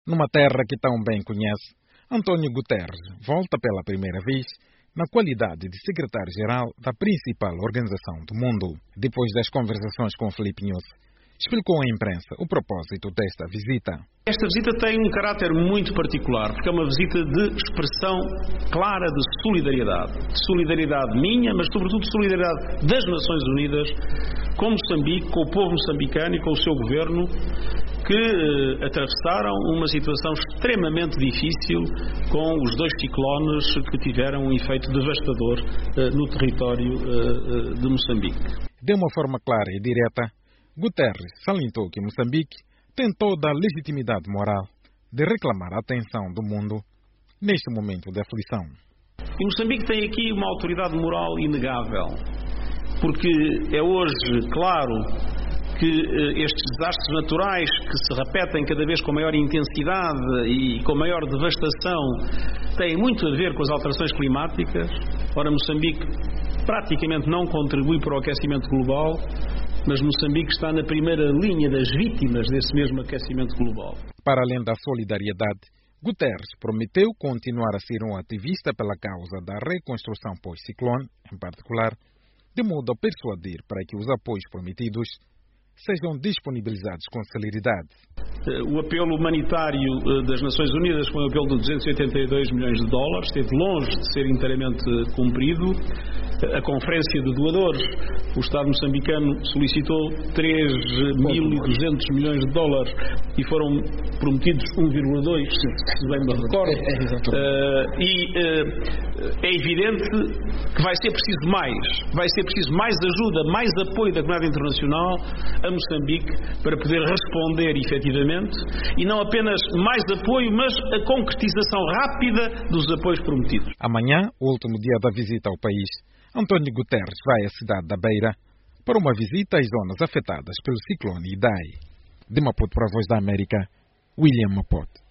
Numa terra que tão bem conhece, António Guterres volta pela primeira vez na qualidade de secretário-geral da principal organização do mundo. Depois das conversações com Filipe Nunes, explicou à imprensa o propósito desta visita. Esta visita tem um caráter muito particular, porque é uma visita de expressão clara de solidariedade. De solidariedade minha, mas sobretudo de solidariedade das Nações Unidas com Moçambique, com o povo moçambicano e com o seu governo, que atravessaram uma situação extremamente difícil com os dois ciclones que tiveram um efeito devastador no território de Moçambique. De uma forma clara e direta, Guterres salientou que Moçambique tem toda a legitimidade moral de reclamar a atenção do mundo neste momento de aflição. E Moçambique tem aqui uma autoridade moral inegável, porque é hoje claro que estes desastres naturais que se repetem cada vez com maior intensidade e com maior devastação têm muito a ver com as alterações climáticas. Ora, Moçambique praticamente não contribui para o aquecimento global, mas Moçambique está na primeira linha das vítimas desse mesmo aquecimento global. Para além da solidariedade, Guterres prometeu continuar a ser um ativista pela causa da reconstrução pós-ciclone, em particular, de modo a persuadir para que os apoios prometidos sejam disponibilizados com celeridade. O apelo humanitário das Nações Unidas, com o apelo de 282 milhões de dólares, esteve longe de ser inteiramente cumprido. A Conferência de Doadores, o Estado moçambicano solicitou 3.200 milhões de dólares e foram prometidos 1,2, se bem me recordo. É evidente que vai ser preciso mais ajuda, mais apoio da comunidade internacional a Moçambique para poder responder efetivamente, e não apenas mais apoio, mas a concretização rápida dos apoios prometidos. Amanhã, o último dia da visita ao país, António Guterres vai à cidade da Beira para uma visita às zonas afetadas pelo ciclone Idai. De Maputo para a Voz da América, William Maputo.